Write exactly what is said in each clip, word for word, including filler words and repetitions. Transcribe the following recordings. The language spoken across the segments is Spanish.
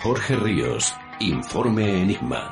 Jorge Ríos, Informe Enigma.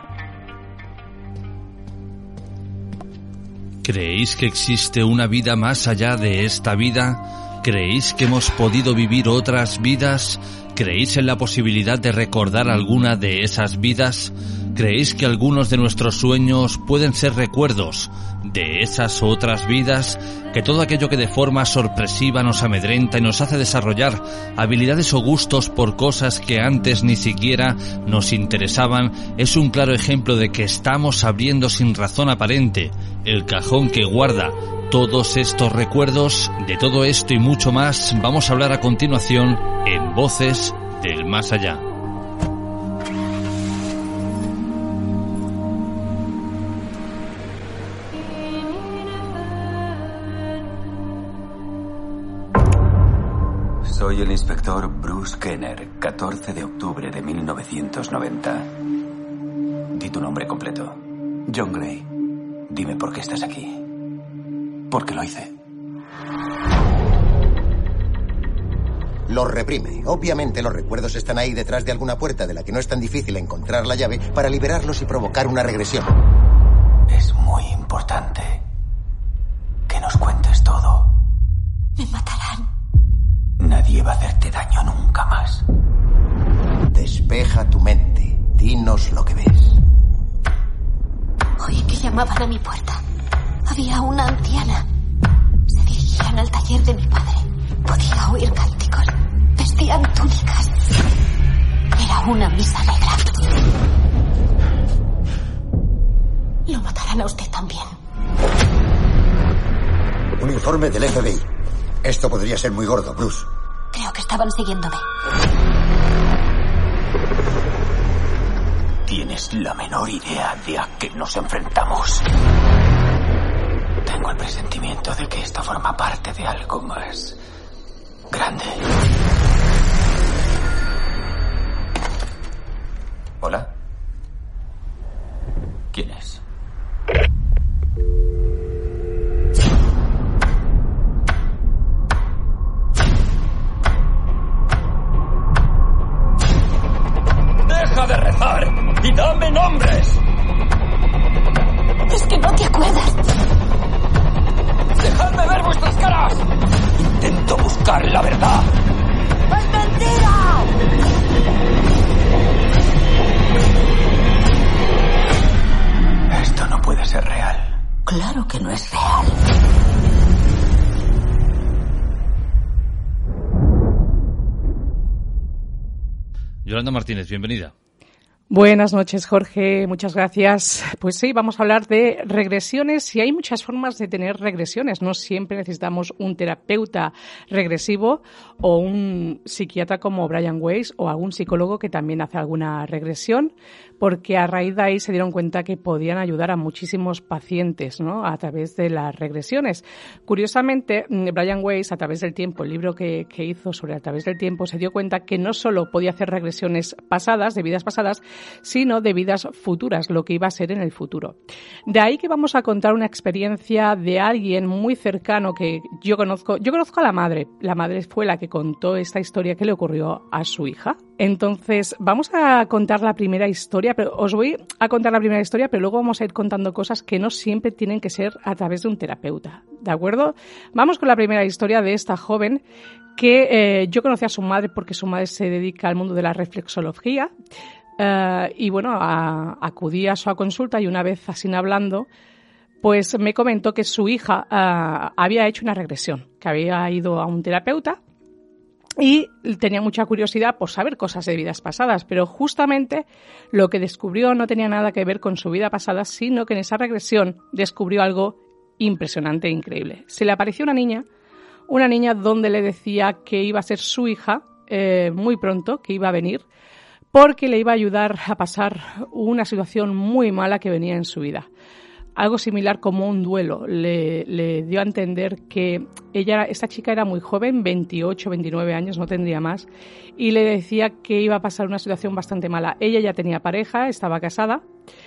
¿Creéis que existe una vida más allá de esta vida? ¿Creéis que hemos podido vivir otras vidas? ¿Creéis en la posibilidad de recordar alguna de esas vidas? ¿Creéis que algunos de nuestros sueños pueden ser recuerdos de esas otras vidas? ¿Que todo aquello que de forma sorpresiva nos amedrenta y nos hace desarrollar habilidades o gustos por cosas que antes ni siquiera nos interesaban es un claro ejemplo de que estamos abriendo sin razón aparente el cajón que guarda todos estos recuerdos? De todo esto y mucho más vamos a hablar a continuación en Voces del Más Allá. Soy el inspector Bruce Kenner, catorce de octubre de mil novecientos noventa. Di tu nombre completo. John Gray. Dime por qué estás aquí. ¿Por qué lo hice? Los reprime. Obviamente los recuerdos están ahí detrás de alguna puerta de la que no es tan difícil encontrar la llave para liberarlos y provocar una regresión. Es muy importante que nos cuentes todo. Me matarán. Nadie va a hacerte daño nunca más. Despeja tu mente. Dinos lo que ves. Oí que llamaban a mi puerta. Había una anciana. Se dirigían al taller de mi padre. Podía oír cánticos. Vestían túnicas. Era una misa negra. Lo matarán a usted también. Un informe del F B I. Esto podría ser muy gordo, Bruce. Creo que estaban siguiéndome. ¿Tienes la menor idea de a qué nos enfrentamos? Tengo el presentimiento de que esto forma parte de algo más grande. ¿Hola? ¿Quién es? ¡Deja de rezar y dame nombres! Es que no te acuerdas. ¡Dejadme ver vuestras caras! Intento buscar la verdad. ¡Es mentira! Esto no puede ser real. Claro que no es real. Yolanda Martínez, bienvenida. Buenas noches, Jorge. Muchas gracias. Pues sí, vamos a hablar de regresiones y hay muchas formas de tener regresiones. No siempre necesitamos un terapeuta regresivo o un psiquiatra como Brian Weiss o algún psicólogo que también hace alguna regresión, porque a raíz de ahí se dieron cuenta que podían ayudar a muchísimos pacientes, ¿no?, a través de las regresiones. Curiosamente, Brian Weiss, a través del tiempo, el libro que, que hizo sobre a través del tiempo, se dio cuenta que no solo podía hacer regresiones pasadas, de vidas pasadas, sino de vidas futuras, lo que iba a ser en el futuro. De ahí que vamos a contar una experiencia de alguien muy cercano que yo conozco. Yo conozco a la madre. La madre fue la que contó esta historia que le ocurrió a su hija. Entonces, vamos a contar la primera historia, pero os voy a contar la primera historia, pero luego vamos a ir contando cosas que no siempre tienen que ser a través de un terapeuta, ¿de acuerdo? Vamos con la primera historia de esta joven que eh, yo conocí a su madre porque su madre se dedica al mundo de la reflexología. Uh, y bueno, a, acudí a su consulta y una vez así hablando, pues me comentó que su hija uh, había hecho una regresión, que había ido a un terapeuta y tenía mucha curiosidad por saber cosas de vidas pasadas, pero justamente lo que descubrió no tenía nada que ver con su vida pasada, sino que en esa regresión descubrió algo impresionante e increíble. Se le apareció una niña, una niña donde le decía que iba a ser su hija eh, muy pronto, que iba a venir, porque le iba a ayudar a pasar una situación muy mala que venía en su vida. Algo similar como un duelo. Le, le dio a entender que ella, esta chica era muy joven, veintiocho, veintinueve años, no tendría más, y le decía que iba a pasar una situación bastante mala. Ella ya tenía pareja, estaba casada,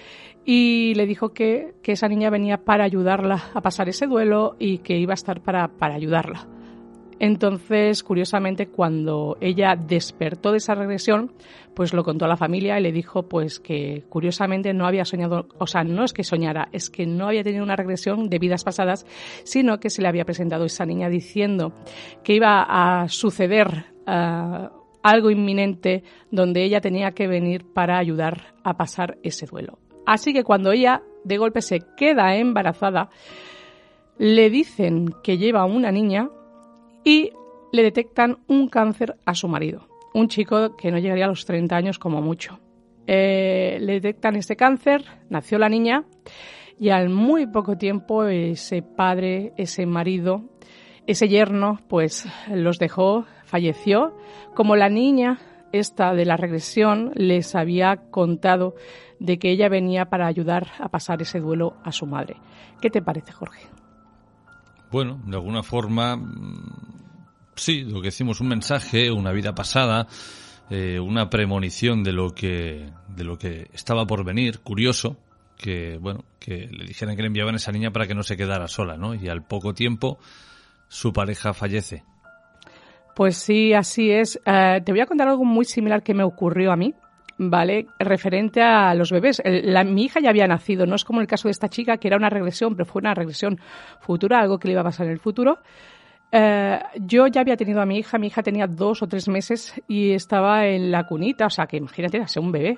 y le dijo que, que esa niña venía para ayudarla a pasar ese duelo y que iba a estar para, para ayudarla. Entonces, curiosamente, cuando ella despertó de esa regresión, pues lo contó a la familia y le dijo pues que curiosamente no había soñado, o sea, no es que soñara, es que no había tenido una regresión de vidas pasadas, sino que se le había presentado esa niña diciendo que iba a suceder uh, algo inminente donde ella tenía que venir para ayudar a pasar ese duelo. Así que cuando ella de golpe se queda embarazada, le dicen que lleva una niña y le detectan un cáncer a su marido, un chico que no llegaría a los treinta años como mucho. Eh, le detectan este cáncer, nació la niña y al muy poco tiempo ese padre, ese marido, ese yerno, pues los dejó, falleció. Como la niña esta de la regresión les había contado de que ella venía para ayudar a pasar ese duelo a su madre. ¿Qué te parece, Jorge? Bueno, de alguna forma, sí, lo que decimos, un mensaje, una vida pasada, eh, una premonición de lo que de lo que estaba por venir. Curioso que, bueno, que le dijeran que le enviaban a esa niña para que no se quedara sola, ¿no? Y al poco tiempo su pareja fallece. Pues sí, así es. Uh, te voy a contar algo muy similar que me ocurrió a mí, ¿vale? Referente a los bebés. El, la, mi hija ya había nacido, no es como el caso de esta chica, que era una regresión, pero fue una regresión futura, algo que le iba a pasar en el futuro. Uh, yo ya había tenido a mi hija, mi hija tenía dos o tres meses y estaba en la cunita, o sea, que imagínate, era un bebé.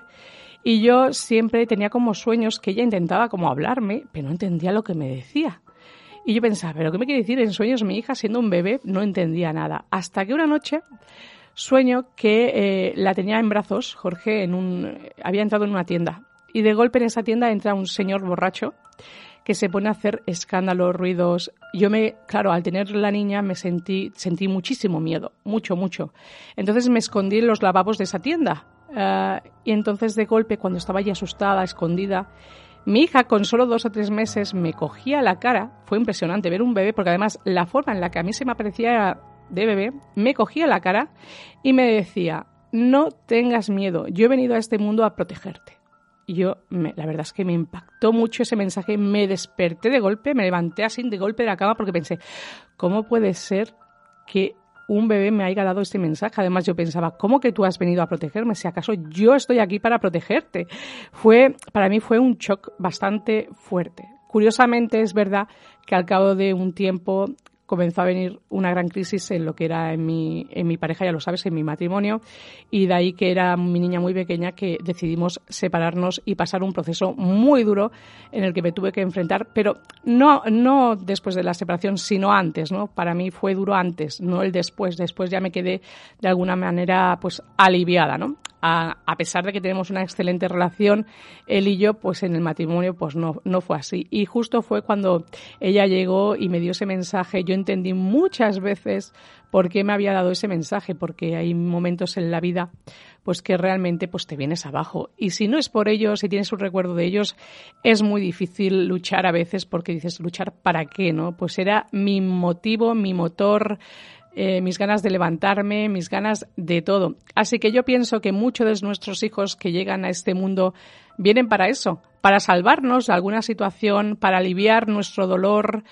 Y yo siempre tenía como sueños que ella intentaba como hablarme, pero no entendía lo que me decía. Y yo pensaba, ¿pero qué me quiere decir en sueños mi hija siendo un bebé? No entendía nada. Hasta que una noche sueño que eh, la tenía en brazos, Jorge, en un, había entrado en una tienda. Y de golpe en esa tienda entra un señor borracho que se pone a hacer escándalos, ruidos. Yo me, claro, al tener la niña me sentí, sentí muchísimo miedo, mucho, mucho. Entonces me escondí en los lavabos de esa tienda. Uh, y entonces de golpe, cuando estaba allí asustada, escondida, mi hija con solo dos o tres meses me cogía la cara. Fue impresionante ver un bebé, porque además la forma en la que a mí se me aparecía de bebé, me cogía la cara y me decía, no tengas miedo, yo he venido a este mundo a protegerte. Y yo, me, la verdad es que me impactó mucho ese mensaje, me desperté de golpe, me levanté así de golpe de la cama porque pensé, ¿cómo puede ser que un bebé me haya dado este mensaje? Además yo pensaba, ¿cómo que tú has venido a protegerme? Si acaso yo estoy aquí para protegerte. Fue, para mí fue un shock bastante fuerte. Curiosamente es verdad que al cabo de un tiempo comenzó a venir una gran crisis en lo que era en mi, en mi pareja, ya lo sabes, en mi matrimonio, y de ahí que era mi niña muy pequeña que decidimos separarnos y pasar un proceso muy duro en el que me tuve que enfrentar, pero no, no después de la separación, sino antes, ¿no? Para mí fue duro antes, no el después. Después ya me quedé de alguna manera pues aliviada, ¿no? A, a pesar de que tenemos una excelente relación, él y yo, pues en el matrimonio pues no, no fue así. Y justo fue cuando ella llegó y me dio ese mensaje. Yo entendí muchas veces por qué me había dado ese mensaje, porque hay momentos en la vida pues que realmente pues te vienes abajo. Y si no es por ellos, si tienes un recuerdo de ellos, es muy difícil luchar a veces, porque dices, ¿luchar para qué, no? Pues era mi motivo, mi motor, Eh, mis ganas de levantarme, mis ganas de todo. Así que yo pienso que muchos de nuestros hijos que llegan a este mundo vienen para eso, para salvarnos de alguna situación, para aliviar nuestro dolor.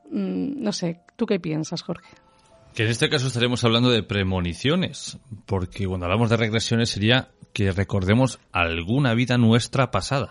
Mm, no sé, ¿tú qué piensas, Jorge? Que en este caso estaremos hablando de premoniciones, porque cuando hablamos de regresiones sería que recordemos alguna vida nuestra pasada.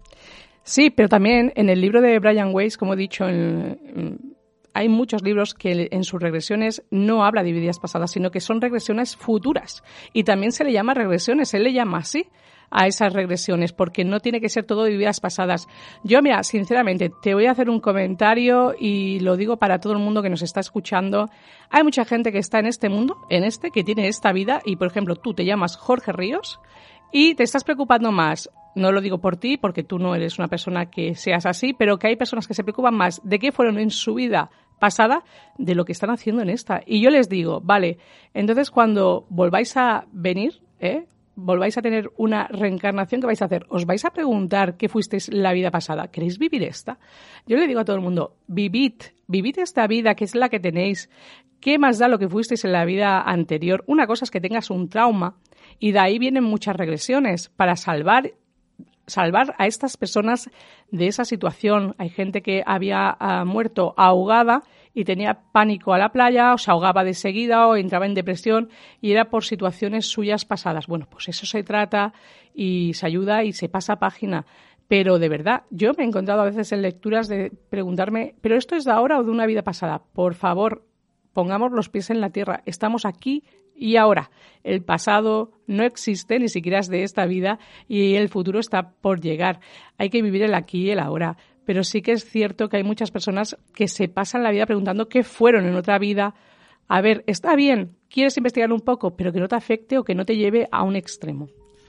Sí, pero también en el libro de Brian Weiss, como he dicho, en, en hay muchos libros que en sus regresiones no habla de vidas pasadas, sino que son regresiones futuras. Y también se le llama regresiones, él le llama así a esas regresiones, porque no tiene que ser todo de vidas pasadas. Yo, mira, sinceramente, te voy a hacer un comentario y lo digo para todo el mundo que nos está escuchando. Hay mucha gente que está en este mundo, en este, que tiene esta vida, y por ejemplo, tú te llamas Jorge Ríos y te estás preocupando más. No lo digo por ti, porque tú no eres una persona que seas así, pero que hay personas que se preocupan más de qué fueron en su vida pasada de lo que están haciendo en esta. Y yo les digo, vale, entonces cuando volváis a venir, ¿eh? volváis a tener una reencarnación, ¿qué vais a hacer? ¿Os vais a preguntar qué fuisteis la vida pasada? ¿Queréis vivir esta? Yo le digo a todo el mundo, vivid, vivid esta vida que es la que tenéis. ¿Qué más da lo que fuisteis en la vida anterior? Una cosa es que tengas un trauma y de ahí vienen muchas regresiones para salvar salvar a estas personas de esa situación. Hay gente que había uh, muerto ahogada y tenía pánico a la playa, o se ahogaba de seguida o entraba en depresión y era por situaciones suyas pasadas. Bueno, pues eso se trata y se ayuda y se pasa página. Pero de verdad, yo me he encontrado a veces en lecturas de preguntarme, ¿pero esto es de ahora o de una vida pasada? Por favor, pongamos los pies en la tierra. Estamos aquí y ahora. El pasado no existe, ni siquiera es de esta vida, y el futuro está por llegar. Hay que vivir el aquí y el ahora. Pero sí que es cierto que hay muchas personas que se pasan la vida preguntando qué fueron en otra vida. A ver, está bien, quieres investigar un poco, pero que no te afecte o que no te lleve a un extremo.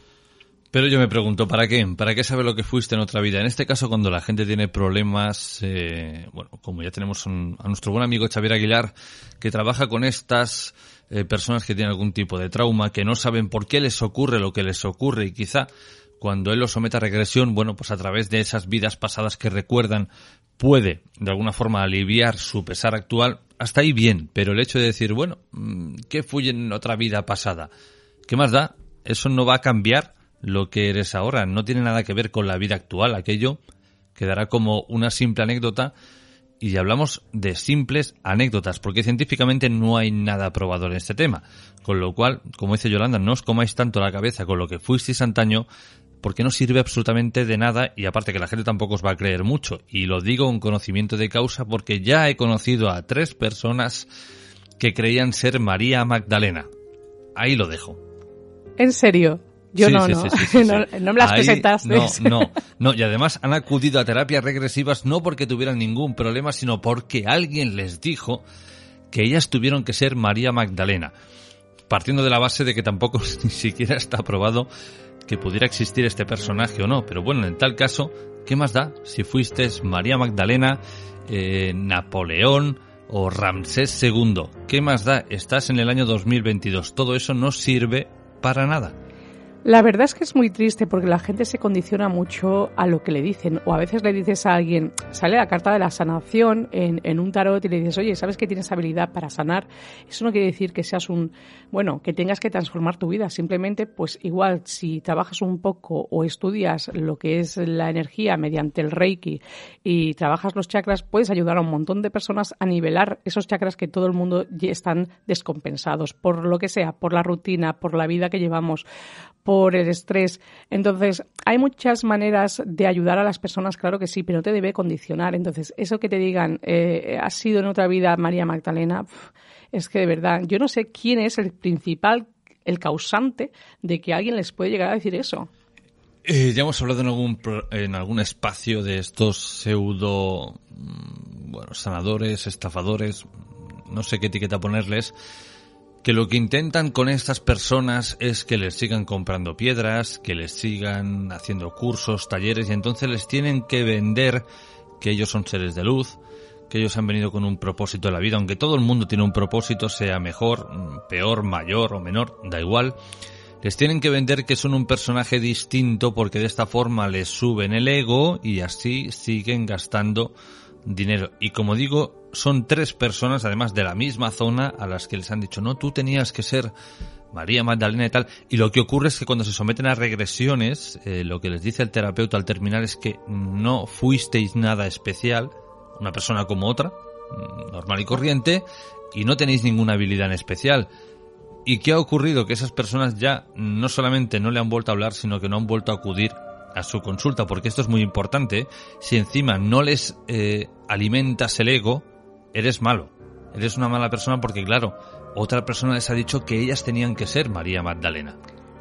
Pero yo me pregunto, ¿para qué? ¿Para qué saber lo que fuiste en otra vida? En este caso, cuando la gente tiene problemas, eh, bueno, como ya tenemos un, a nuestro buen amigo Xavier Aguilar, que trabaja con estas eh, personas que tienen algún tipo de trauma, que no saben por qué les ocurre lo que les ocurre, y quizá cuando él los somete a regresión, bueno, pues a través de esas vidas pasadas que recuerdan, puede de alguna forma aliviar su pesar actual. Hasta ahí bien, pero el hecho de decir, bueno, ¿qué fui en otra vida pasada? ¿Qué más da? Eso no va a cambiar lo que eres ahora, no tiene nada que ver con la vida actual, aquello quedará como una simple anécdota, y hablamos de simples anécdotas, porque científicamente no hay nada probado en este tema, con lo cual, como dice Yolanda, no os comáis tanto la cabeza con lo que fuisteis antaño, porque no sirve absolutamente de nada, y aparte que la gente tampoco os va a creer mucho, y lo digo con conocimiento de causa porque ya he conocido a tres personas que creían ser María Magdalena. Ahí lo dejo. ¿En serio? Yo sí, no, sí, no. Sí, sí, sí, no, sí. no me las Ahí, presentaste. No, no, no. Y además han acudido a terapias regresivas no porque tuvieran ningún problema, sino porque alguien les dijo que ellas tuvieron que ser María Magdalena. Partiendo de la base de que tampoco ni siquiera está probado que pudiera existir este personaje o no. Pero bueno, en tal caso, ¿qué más da si fuiste María Magdalena, eh, Napoleón o Ramsés segundo? ¿Qué más da? Estás en el año dos mil veintidós. Todo eso no sirve para nada. La verdad es que es muy triste porque la gente se condiciona mucho a lo que le dicen, o a veces le dices a alguien, sale la carta de la sanación en, en un tarot y le dices, oye, ¿sabes que tienes habilidad para sanar? Eso no quiere decir que seas un, bueno, que tengas que transformar tu vida, simplemente pues igual si trabajas un poco o estudias lo que es la energía mediante el Reiki y trabajas los chakras, puedes ayudar a un montón de personas a nivelar esos chakras que todo el mundo ya están descompensados, por lo que sea, por la rutina, por la vida que llevamos, por el estrés. Entonces, hay muchas maneras de ayudar a las personas, claro que sí, pero no te debe condicionar. Entonces, eso que te digan, eh, has sido en otra vida María Magdalena, pf, es que de verdad, yo no sé quién es el principal, el causante de que alguien les puede llegar a decir eso. Eh, ya hemos hablado en algún en algún espacio de estos pseudo, bueno, sanadores, estafadores, no sé qué etiqueta ponerles, que lo que intentan con estas personas es que les sigan comprando piedras, que les sigan haciendo cursos, talleres, y entonces les tienen que vender que ellos son seres de luz, que ellos han venido con un propósito de la vida, aunque todo el mundo tiene un propósito, sea mejor, peor, mayor o menor, da igual. Les tienen que vender que son un personaje distinto porque de esta forma les suben el ego y así siguen gastando dinero. Y como digo, son tres personas, además de la misma zona, a las que les han dicho, no, tú tenías que ser María Magdalena y tal. Y lo que ocurre es que cuando se someten a regresiones, eh, lo que les dice el terapeuta al terminar es que no fuisteis nada especial, una persona como otra, normal y corriente, y no tenéis ninguna habilidad en especial. ¿Y qué ha ocurrido? Que esas personas ya no solamente no le han vuelto a hablar, sino que no han vuelto a acudir a su consulta, porque esto es muy importante. Si encima no les eh, alimentas el ego, eres malo, eres una mala persona, porque claro, otra persona les ha dicho que ellas tenían que ser María Magdalena.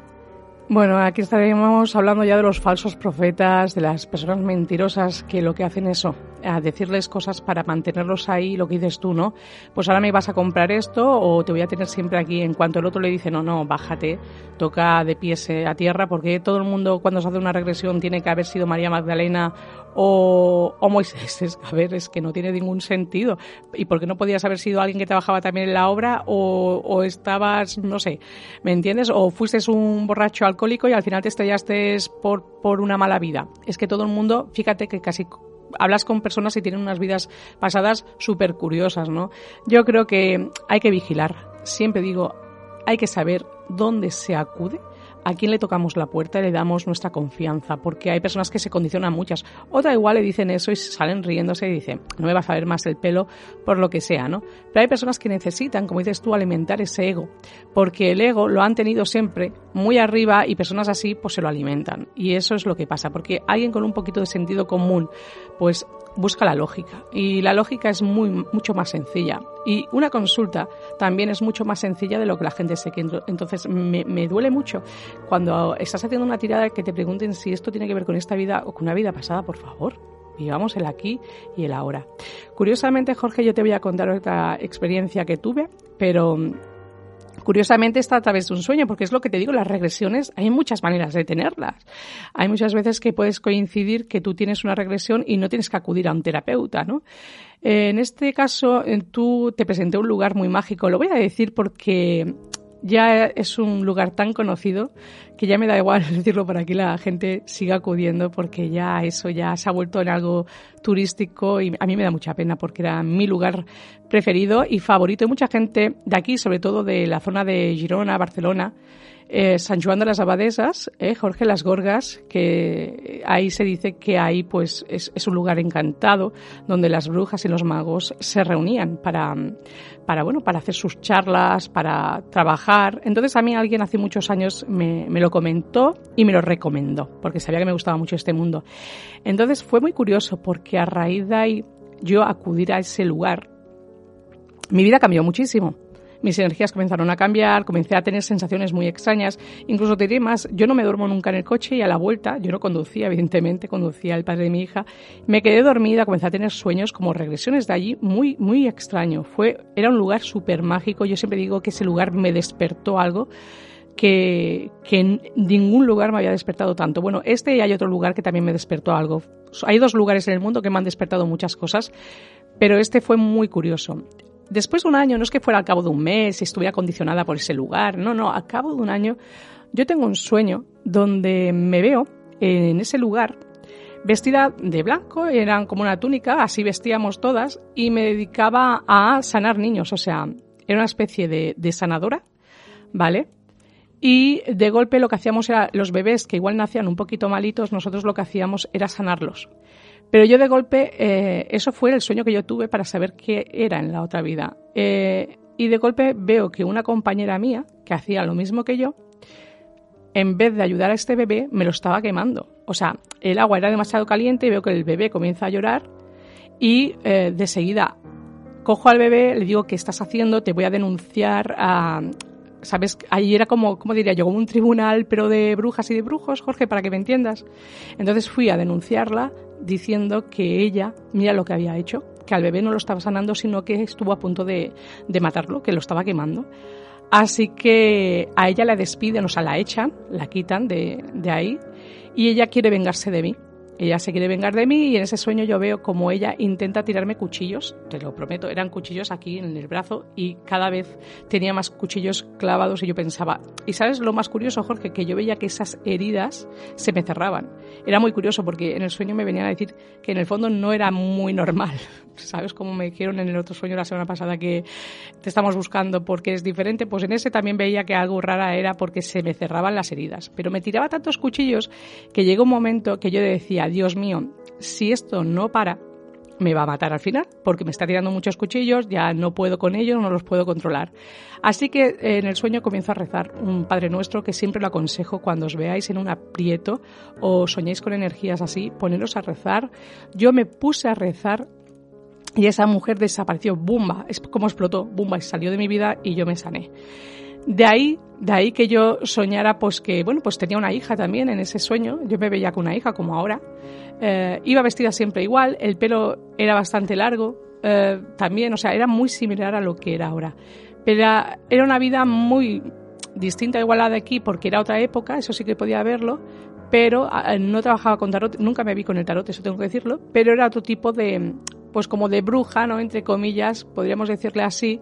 Bueno, aquí estaríamos hablando ya de los falsos profetas, de las personas mentirosas que lo que hacen es eso, a decirles cosas para mantenerlos ahí, lo que dices tú, ¿no? Pues ahora me vas a comprar esto o te voy a tener siempre aquí. En cuanto el otro le dice, no, no, bájate, toca de pies a tierra, porque todo el mundo cuando se hace una regresión tiene que haber sido María Magdalena o, o Moisés. Es, a ver, es que no tiene ningún sentido. ¿Y por qué no podías haber sido alguien que trabajaba también en la obra o, o estabas, no sé, ¿me entiendes? O fuiste un borracho alcohólico y al final te estrellaste por, por una mala vida. Es que todo el mundo, fíjate que casi hablas con personas y tienen unas vidas pasadas súper curiosas, ¿no? Yo creo que hay que vigilar. Siempre digo, hay que saber dónde se acude a quién le tocamos la puerta y le damos nuestra confianza, porque hay personas que se condicionan muchas. Otra igual le dicen eso y salen riéndose y dicen, no me vas a ver más el pelo por lo que sea, ¿no? Pero hay personas que necesitan, como dices tú, alimentar ese ego, porque el ego lo han tenido siempre muy arriba y personas así pues se lo alimentan. Y eso es lo que pasa, porque alguien con un poquito de sentido común pues busca la lógica, y la lógica es muy mucho más sencilla, y una consulta también es mucho más sencilla de lo que la gente se cree. Entonces me, me duele mucho cuando estás haciendo una tirada que te pregunten si esto tiene que ver con esta vida o con una vida pasada. Por favor, vivamos el aquí y el ahora. Curiosamente, Jorge, yo te voy a contar otra experiencia que tuve, pero curiosamente está a través de un sueño, porque es lo que te digo, las regresiones, hay muchas maneras de tenerlas. Hay muchas veces que puedes coincidir que tú tienes una regresión y no tienes que acudir a un terapeuta, ¿no? En este caso, tú te presenté un lugar muy mágico. Lo voy a decir porque ya es un lugar tan conocido que ya me da igual decirlo para que la gente siga acudiendo, porque ya eso ya se ha vuelto en algo turístico y a mí me da mucha pena porque era mi lugar preferido y favorito. Y mucha gente de aquí, sobre todo de la zona de Girona, Barcelona, eh, San Joan de las Abadesas, eh, Jorge, Las Gorgas, que ahí se dice que ahí pues es, es un lugar encantado donde las brujas y los magos se reunían para, para bueno, para hacer sus charlas, para trabajar. Entonces a mí alguien hace muchos años me, me lo comentó y me lo recomendó, porque sabía que me gustaba mucho este mundo. Entonces fue muy curioso porque a raíz de ahí yo acudir a ese lugar, mi vida cambió muchísimo. Mis energías comenzaron a cambiar, comencé a tener sensaciones muy extrañas. Incluso te diré más, yo no me duermo nunca en el coche y a la vuelta, yo no conducía, evidentemente, conducía el padre de mi hija, me quedé dormida, comencé a tener sueños como regresiones de allí, muy muy extraño. Fue, era un lugar súper mágico. Yo siempre digo que ese lugar me despertó algo que, que en ningún lugar me había despertado tanto. Bueno, este y hay otro lugar que también me despertó algo. Hay dos lugares en el mundo que me han despertado muchas cosas, pero este fue muy curioso. Después de un año, no es que fuera al cabo de un mes y estuviera condicionada por ese lugar, no, no, al cabo de un año yo tengo un sueño donde me veo en ese lugar vestida de blanco, eran como una túnica, así vestíamos todas, y me dedicaba a sanar niños, o sea, era una especie de, de sanadora, ¿vale? Y de golpe lo que hacíamos era, los bebés que igual nacían un poquito malitos, nosotros lo que hacíamos era sanarlos. Pero yo de golpe, eh, eso fue el sueño que yo tuve para saber qué era en la otra vida. Eh, y de golpe veo que una compañera mía, que hacía lo mismo que yo, en vez de ayudar a este bebé, me lo estaba quemando. O sea, el agua era demasiado caliente y veo que el bebé comienza a llorar y eh, de seguida cojo al bebé, le digo, ¿qué estás haciendo? Te voy a denunciar a... ¿Sabes? Ahí era como, ¿cómo diría yo? Como un tribunal, pero de brujas y de brujos, Jorge, para que me entiendas. Entonces fui a denunciarla diciendo que ella, mira lo que había hecho, que al bebé no lo estaba sanando, sino que estuvo a punto de, de matarlo, que lo estaba quemando. Así que a ella la despiden, o sea, la echan, la quitan de, de ahí, y ella quiere vengarse de mí. Ella se quiere vengar de mí y en ese sueño yo veo como ella intenta tirarme cuchillos, te lo prometo, eran cuchillos aquí en el brazo y cada vez tenía más cuchillos clavados y yo pensaba, ¿y sabes lo más curioso, Jorge? Que yo veía que esas heridas se me cerraban. Era muy curioso porque en el sueño me venían a decir que en el fondo no era muy normal, ¿sabes? Como me dijeron en el otro sueño la semana pasada que te estamos buscando porque es diferente, pues en ese también veía que algo rara era porque se me cerraban las heridas. Pero me tiraba tantos cuchillos que llegó un momento que yo decía, Dios mío, si esto no para, me va a matar al final, porque me está tirando muchos cuchillos, ya no puedo con ellos, no los puedo controlar. Así que eh, en el sueño comienzo a rezar un Padre Nuestro, que siempre lo aconsejo cuando os veáis en un aprieto o soñéis con energías así, poneros a rezar. Yo me puse a rezar y esa mujer desapareció, ¡bumba! Es como explotó, ¡bumba! Y salió de mi vida y yo me sané. De ahí, de ahí que yo soñara pues que, bueno, pues tenía una hija también en ese sueño, yo me veía con una hija como ahora, eh, iba vestida siempre igual, el pelo era bastante largo, eh, también, o sea, era muy similar a lo que era ahora, pero era, era una vida muy distinta igual a la de aquí porque era otra época, eso sí que podía verlo, pero eh, no trabajaba con tarot, nunca me vi con el tarot, eso tengo que decirlo, pero era otro tipo de, pues como de bruja, ¿no? Entre comillas, podríamos decirle así.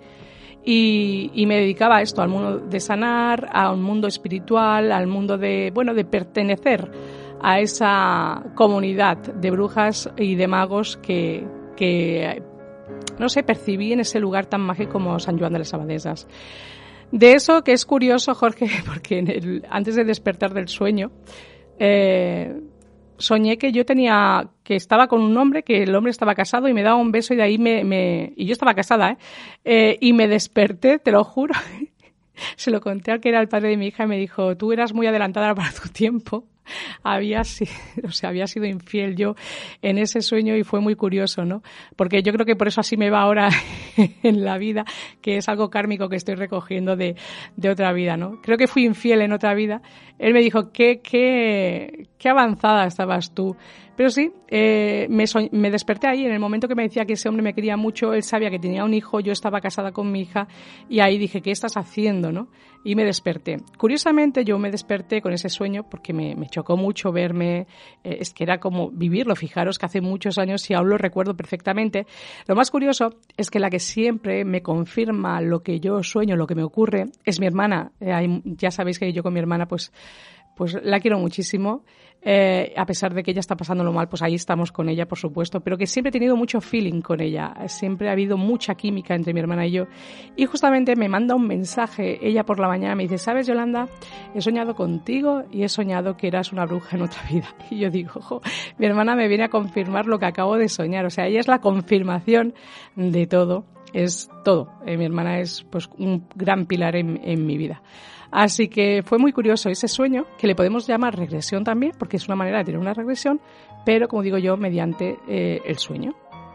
Y, y me dedicaba a esto, al mundo de sanar, a un mundo espiritual, al mundo de, bueno, de pertenecer a esa comunidad de brujas y de magos que, que no sé, percibí en ese lugar tan mágico como San Joan de las Abadesas. De eso que es curioso, Jorge, porque en el, antes de despertar del sueño, eh, soñé que yo tenía, que estaba con un hombre, que el hombre estaba casado y me daba un beso y de ahí me, me y yo estaba casada, ¿eh? eh y me desperté, te lo juro. Se lo conté al que era el padre de mi hija y me dijo, tú eras muy adelantada para tu tiempo. Había sido, o sea, había sido infiel yo en ese sueño y fue muy curioso, ¿no? Porque yo creo que por eso así me va ahora en la vida, que es algo kármico que estoy recogiendo de, de otra vida, ¿no? Creo que fui infiel en otra vida. Él me dijo, qué, qué, qué avanzada estabas tú. Pero sí, eh, me, so- me desperté ahí en el momento que me decía que ese hombre me quería mucho, él sabía que tenía un hijo, yo estaba casada con mi hija y ahí dije, ¿qué estás haciendo, no? Y me desperté. Curiosamente yo me desperté con ese sueño porque me, me chocó mucho verme, eh, es que era como vivirlo, fijaros que hace muchos años y aún lo recuerdo perfectamente. Lo más curioso es que la que siempre me confirma lo que yo sueño, lo que me ocurre, es mi hermana. Eh, hay, ya sabéis que yo con mi hermana pues, pues la quiero muchísimo. Eh, a pesar de que ella está pasándolo mal, pues ahí estamos con ella, por supuesto, pero que siempre he tenido mucho feeling con ella, siempre ha habido mucha química entre mi hermana y yo, y justamente me manda un mensaje, ella por la mañana me dice, ¿sabes, Yolanda? He soñado contigo y he soñado que eras una bruja en otra vida, y yo digo, ojo, mi hermana me viene a confirmar lo que acabo de soñar, o sea, ella es la confirmación de todo, es todo, eh, mi hermana es pues un gran pilar en, en mi vida. Así que fue muy curioso ese sueño, que le podemos llamar regresión también, porque es una manera de tener una regresión, pero como digo yo, mediante eh, el sueño.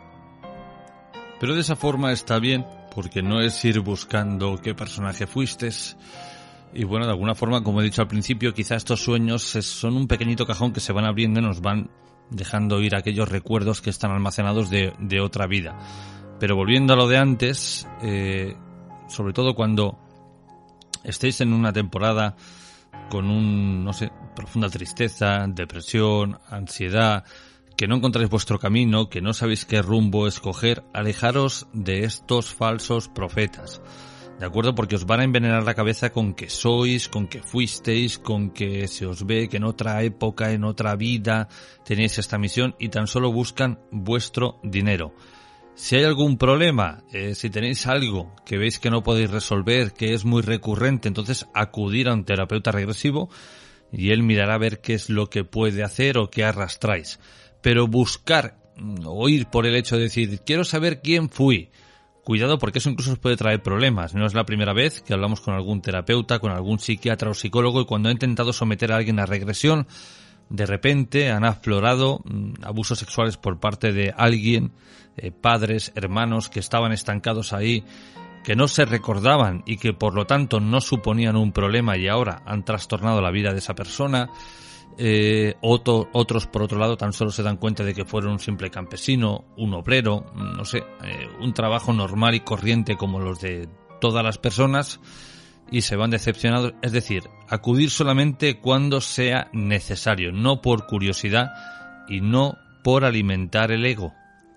Pero de esa forma está bien, porque no es ir buscando qué personaje fuiste. Y bueno, de alguna forma, como he dicho al principio, quizá estos sueños son un pequeñito cajón que se van abriendo y nos van dejando ir aquellos recuerdos que están almacenados de, de otra vida. Pero volviendo a lo de antes, eh, sobre todo cuando estéis en una temporada con un, no sé, profunda tristeza, depresión, ansiedad, que no encontráis vuestro camino, que no sabéis qué rumbo escoger, alejaros de estos falsos profetas, ¿de acuerdo? Porque os van a envenenar la cabeza con que sois, con que fuisteis, con que se os ve que en otra época, en otra vida tenéis esta misión y tan solo buscan vuestro dinero. Si hay algún problema, eh, si tenéis algo que veis que no podéis resolver, que es muy recurrente, entonces acudir a un terapeuta regresivo y él mirará a ver qué es lo que puede hacer o qué arrastráis. Pero buscar o ir por el hecho de decir, quiero saber quién fui. Cuidado porque eso incluso os puede traer problemas. No es la primera vez que hablamos con algún terapeuta, con algún psiquiatra o psicólogo y cuando ha intentado someter a alguien a regresión, de repente han aflorado mm, abusos sexuales por parte de alguien, eh, padres, hermanos que estaban estancados ahí, que no se recordaban y que por lo tanto no suponían un problema y ahora han trastornado la vida de esa persona. Eh, otro, otros por otro lado tan solo se dan cuenta de que fueron un simple campesino, un obrero, no sé, eh, un trabajo normal y corriente como los de todas las personas y se van decepcionados. Es decir, acudir solamente cuando sea necesario, no por curiosidad y no por alimentar el ego.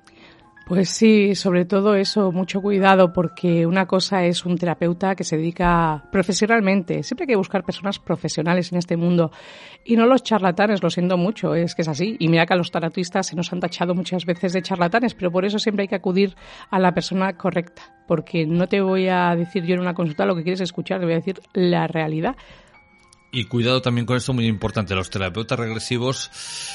Pues sí, sobre todo eso, mucho cuidado, porque una cosa es un terapeuta que se dedica profesionalmente. Siempre hay que buscar personas profesionales en este mundo y no los charlatanes, lo siento mucho, es que es así. Y mira que a los terapeutas se nos han tachado muchas veces de charlatanes, pero por eso siempre hay que acudir a la persona correcta, porque no te voy a decir yo en una consulta lo que quieres escuchar, te voy a decir la realidad. Y cuidado también con esto, muy importante, los terapeutas regresivos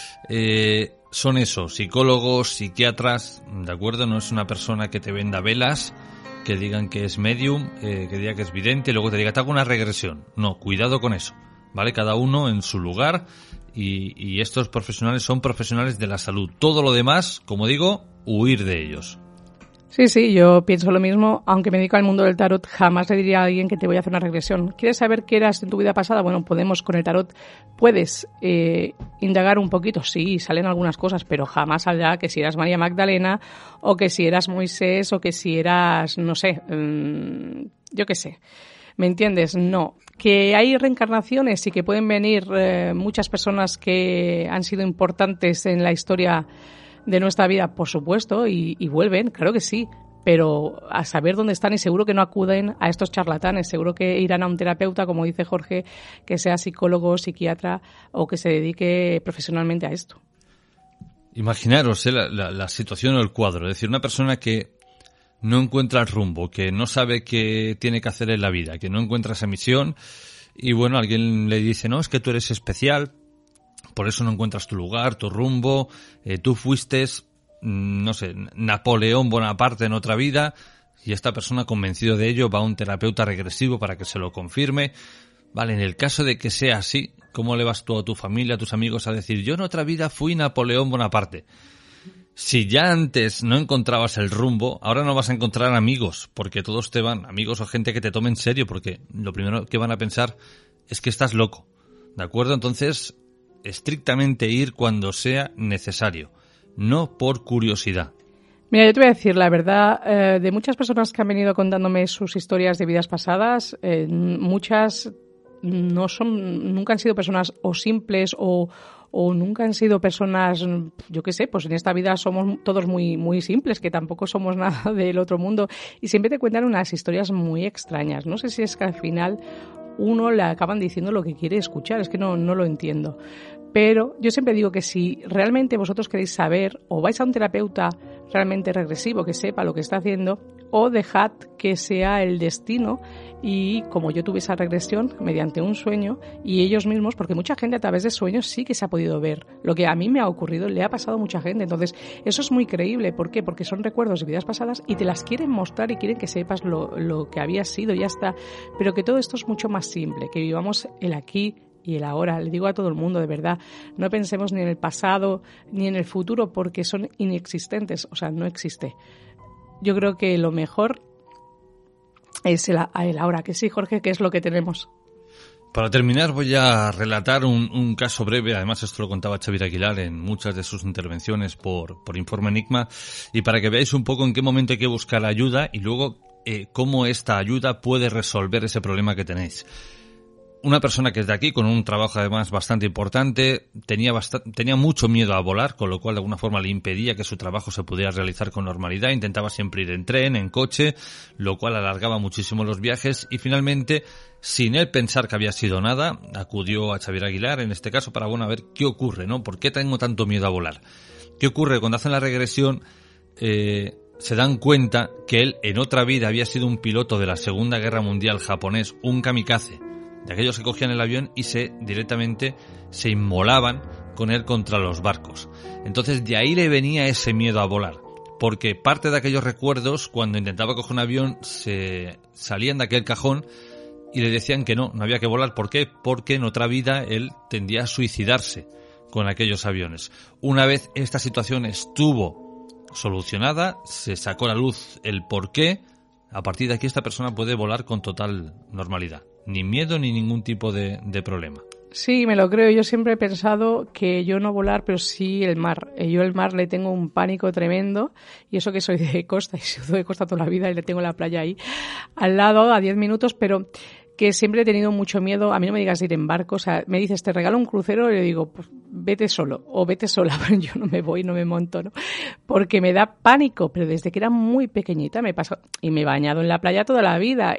eh, son eso, psicólogos, psiquiatras, ¿de acuerdo? No es una persona que te venda velas, que digan que es medium, eh, que diga que es vidente, y luego te diga, te hago una regresión. No, cuidado con eso, ¿vale? Cada uno en su lugar y, y estos profesionales son profesionales de la salud. Todo lo demás, como digo, huir de ellos. Sí, sí, yo pienso lo mismo, aunque me dedico al mundo del tarot, jamás le diría a alguien que te voy a hacer una regresión. ¿Quieres saber qué eras en tu vida pasada? Bueno, podemos con el tarot, puedes eh, indagar un poquito, sí, salen algunas cosas, pero jamás saldrá que si eras María Magdalena, o que si eras Moisés, o que si eras, no sé, mmm, yo qué sé. ¿Me entiendes? No. Que hay reencarnaciones y que pueden venir eh, muchas personas que han sido importantes en la historia de nuestra vida, por supuesto, y, y vuelven, claro que sí, pero a saber dónde están y seguro que no acuden a estos charlatanes, seguro que irán a un terapeuta, como dice Jorge, que sea psicólogo, psiquiatra o que se dedique profesionalmente a esto. Imaginaros eh, la, la, la situación o el cuadro, es decir, una persona que no encuentra el rumbo, que no sabe qué tiene que hacer en la vida, que no encuentra esa misión y bueno, alguien le dice, no, es que tú eres especial, por eso no encuentras tu lugar, tu rumbo, eh, tú fuiste, no sé, Napoleón Bonaparte en otra vida y esta persona convencido de ello va a un terapeuta regresivo para que se lo confirme. Vale, en el caso de que sea así, ¿cómo le vas tú a tu familia, a tus amigos a decir, yo en otra vida fui Napoleón Bonaparte? Si ya antes no encontrabas el rumbo, ahora no vas a encontrar amigos, porque todos te van, amigos o gente que te tome en serio, porque lo primero que van a pensar es que estás loco, ¿de acuerdo? Entonces, estrictamente ir cuando sea necesario, no por curiosidad. Mira, yo te voy a decir la verdad, eh, de muchas personas que han venido contándome sus historias de vidas pasadas, eh, muchas no son, nunca han sido personas o simples o o nunca han sido personas, yo qué sé, pues en esta vida somos todos muy muy simples, que tampoco somos nada del otro mundo, y siempre te cuentan unas historias muy extrañas. No sé si es que al final uno le acaban diciendo lo que quiere escuchar, es que no, no lo entiendo. Pero yo siempre digo que si realmente vosotros queréis saber, o vais a un terapeuta realmente regresivo que sepa lo que está haciendo, o dejad que sea el destino y como yo tuve esa regresión mediante un sueño y ellos mismos, porque mucha gente a través de sueños sí que se ha podido ver. Lo que a mí me ha ocurrido le ha pasado a mucha gente. Entonces eso es muy creíble. ¿Por qué? Porque son recuerdos de vidas pasadas y te las quieren mostrar y quieren que sepas lo, lo que habías sido y ya está. Pero que todo esto es mucho más simple, que vivamos el aquí y el ahora. Le digo a todo el mundo, de verdad, no pensemos ni en el pasado ni en el futuro porque son inexistentes, o sea, no existe. Yo creo que lo mejor es el, el ahora, que sí, Jorge, que es lo que tenemos. Para terminar voy a relatar un, un caso breve, además esto lo contaba Xavier Aguilar en muchas de sus intervenciones por, por Informe Enigma, y para que veáis un poco en qué momento hay que buscar ayuda y luego eh, cómo esta ayuda puede resolver ese problema que tenéis. Una persona que es de aquí, con un trabajo además bastante importante, tenía bast- tenía mucho miedo a volar, con lo cual de alguna forma le impedía que su trabajo se pudiera realizar con normalidad. Intentaba siempre ir en tren, en coche, lo cual alargaba muchísimo los viajes y finalmente, sin él pensar que había sido nada, acudió a Xavier Aguilar, en este caso, para bueno, a ver qué ocurre, ¿no? ¿Por qué tengo tanto miedo a volar? ¿Qué ocurre? Cuando hacen la regresión, eh, se dan cuenta que él en otra vida había sido un piloto de la Segunda Guerra Mundial japonés, un kamikaze, de aquellos que cogían el avión y se directamente se inmolaban con él contra los barcos. Entonces de ahí le venía ese miedo a volar, porque parte de aquellos recuerdos, cuando intentaba coger un avión, se salían de aquel cajón y le decían que no, no había que volar. ¿Por qué? Porque en otra vida él tendía a suicidarse con aquellos aviones. Una vez esta situación estuvo solucionada, se sacó a la luz el por qué, a partir de aquí esta persona puede volar con total normalidad. Ni miedo ni ningún tipo de, de problema. Sí, me lo creo. Yo siempre he pensado que yo no volar, pero sí el mar. Yo el mar le tengo un pánico tremendo, y eso que soy de costa, y soy de costa toda la vida y le tengo la playa ahí al lado a diez minutos, pero que siempre he tenido mucho miedo. A mí no me digas ir en barco, o sea, me dices, te regalo un crucero, y le digo, pues vete solo o vete sola, pero yo no me voy, no me monto, ¿no? Porque me da pánico, pero desde que era muy pequeñita me pasó, y me he bañado en la playa toda la vida,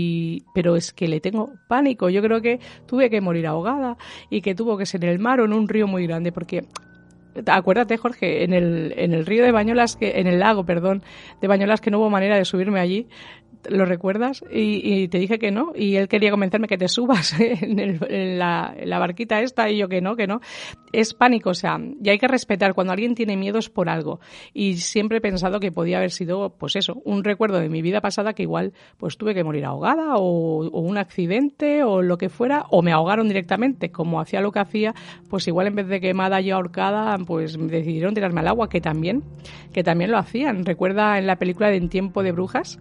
y pero es que le tengo pánico. Yo creo que tuve que morir ahogada y que tuvo que ser en el mar o en un río muy grande, porque acuérdate, Jorge, en el en el río de Bañolas, que en el lago, perdón, de Bañolas, que no hubo manera de subirme allí. ¿Lo recuerdas? Y, y te dije que no, y él quería convencerme que te subas en, el, en, la, en la barquita esta, y yo que no, que no. Es pánico, o sea, y hay que respetar. Cuando alguien tiene miedo es por algo, y siempre he pensado que podía haber sido, pues eso, un recuerdo de mi vida pasada, que igual pues tuve que morir ahogada, o, o un accidente, o lo que fuera, o me ahogaron directamente, como hacía lo que hacía, pues igual en vez de quemada y ahorcada, pues decidieron tirarme al agua, que también, que también lo hacían. Recuerda en la película de En tiempo de brujas,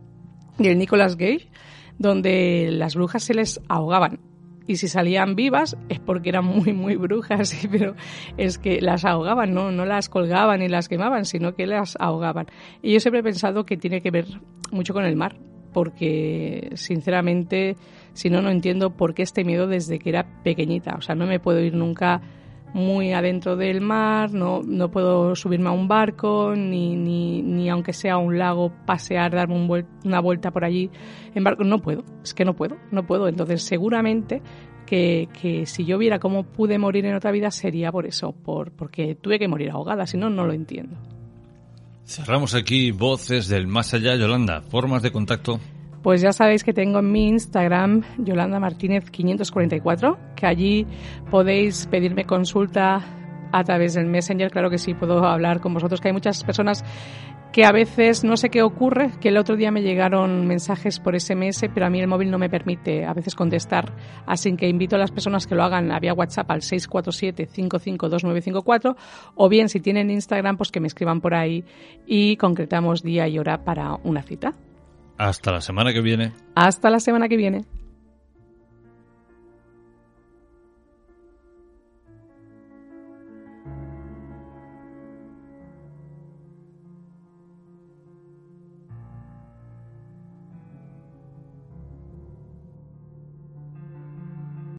y el Nicolas Cage, donde las brujas se les ahogaban, y si salían vivas es porque eran muy muy brujas, sí, pero es que las ahogaban, no no las colgaban ni las quemaban, sino que las ahogaban. Y yo siempre he pensado que tiene que ver mucho con el mar, porque sinceramente, si no, no entiendo por qué este miedo desde que era pequeñita. O sea, no me puedo ir nunca muy adentro del mar, no no puedo subirme a un barco, ni ni ni aunque sea un lago, pasear, darme un vuel- una vuelta por allí en barco, no puedo, es que no puedo, no puedo. Entonces seguramente que, que si yo viera cómo pude morir en otra vida sería por eso, por porque tuve que morir ahogada, si no, no lo entiendo. Cerramos aquí Voces del Más Allá. Yolanda, formas de contacto. Pues ya sabéis que tengo en mi Instagram Yolanda Martínez quinientos cuarenta y cuatro, que allí podéis pedirme consulta a través del Messenger. Claro que sí, puedo hablar con vosotros, que hay muchas personas que a veces no sé qué ocurre, que el otro día me llegaron mensajes por ese eme ese, pero a mí el móvil no me permite a veces contestar, así que invito a las personas que lo hagan vía WhatsApp al seis cuatro siete, cinco cinco dos, nueve cinco cuatro, o bien si tienen Instagram, pues que me escriban por ahí y concretamos día y hora para una cita. Hasta la semana que viene. Hasta la semana que viene.